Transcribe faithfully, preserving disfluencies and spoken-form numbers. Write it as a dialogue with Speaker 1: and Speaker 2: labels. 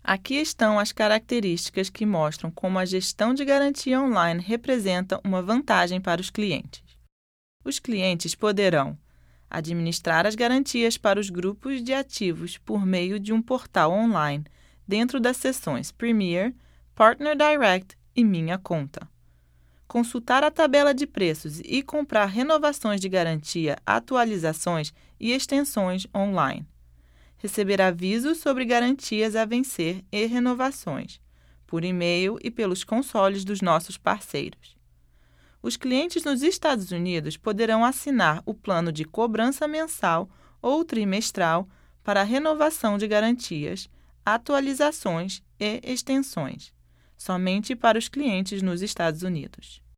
Speaker 1: Aqui estão as características que mostram como a gestão de garantia online representa uma vantagem para os clientes. Os clientes poderão administrar as garantias para os grupos de ativos por meio de um portal online dentro das seções Premier, Partner Direct e Minha Conta. Consultar a tabela de preços e comprar renovações de garantia, atualizações e extensões online. Receber avisos sobre garantias a vencer e renovações, por e-mail e pelos consoles dos nossos parceiros. Os clientes nos Estados Unidos poderão assinar o plano de cobrança mensal ou trimestral para a renovação de garantias, atualizações e extensões, somente para os clientes nos Estados Unidos.